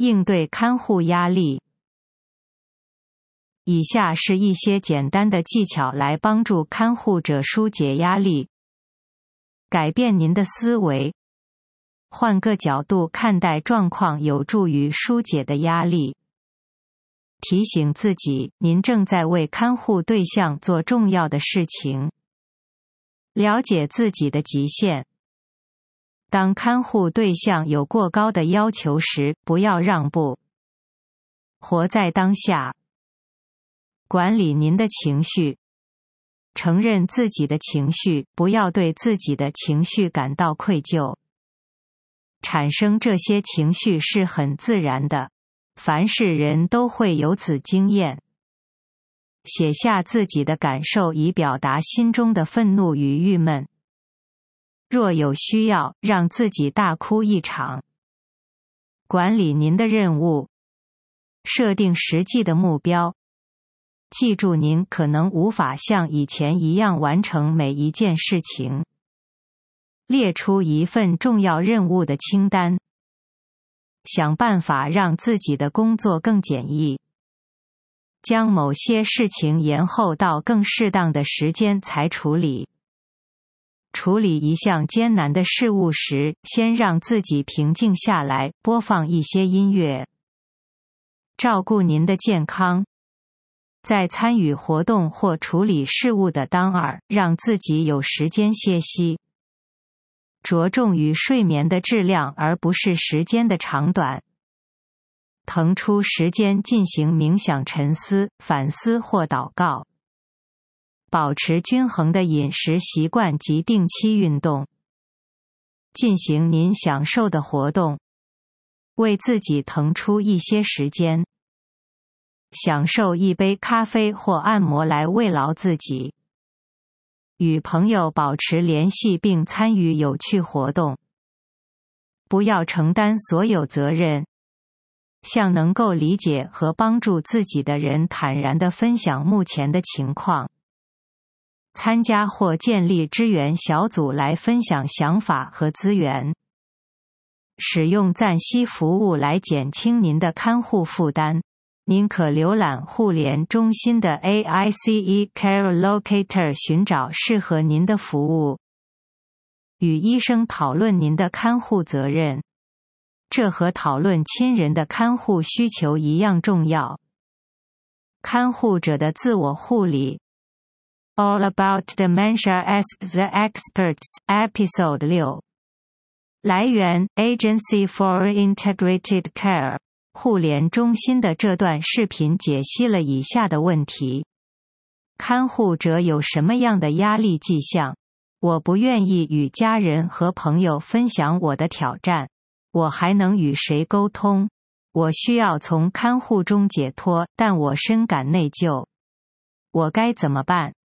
应对看护压力。以下是一些简单的技巧来帮助看护者疏解压力。改变您的思维，换个角度看待状况有助于疏解的压力。提醒自己，您正在为看护对象做重要的事情。了解自己的极限。当看护对象有过高的要求时，不要让步。活在当下。管理您的情绪。承认自己的情绪，不要对自己的情绪感到愧疚。产生这些情绪是很自然的，凡是人都会有此经验。写下自己的感受以表达心中的愤怒与郁闷。若有需要，让自己大哭一场。管理您的任务。设定实际的目标。记住您可能无法像以前一样完成每一件事情。列出一份重要任务的清单。想办法让自己的工作更简易。将某些事情延后到更适当的时间才处理。处理一项艰难的事物时，先让自己平静下来，播放一些音乐。照顾您的健康。在参与活动或处理事务的当儿，让自己有时间歇息。着重于睡眠的质量而不是时间的长短。腾出时间进行冥想、沉思、反思或祷告。保持均衡的饮食习惯及定期运动。进行您享受的活动。为自己腾出一些时间。享受一杯咖啡或按摩来慰劳自己。与朋友保持联系并参与有趣活动。不要承担所有责任。向能够理解和帮助自己的人坦然地分享目前的情况。参加或建立支援小组来分享想法和资源。使用暂息服务来减轻您的看护负担。您可浏览护联中心的 AICE Care Locator 寻找适合您的服务。与医生讨论您的看护责任。这和讨论亲人的看护需求一样重要。看护者的自我护理。All About Dementia Ask the Experts Episode 6。来源 Agency for Integrated Care。护联中心的这段视频解析了以下的问题。看护者有什么样的压力迹象？我不愿意与家人和朋友分享我的挑战。我还能与谁沟通？我需要从看护中解脱，但我深感内疚。我该怎么办？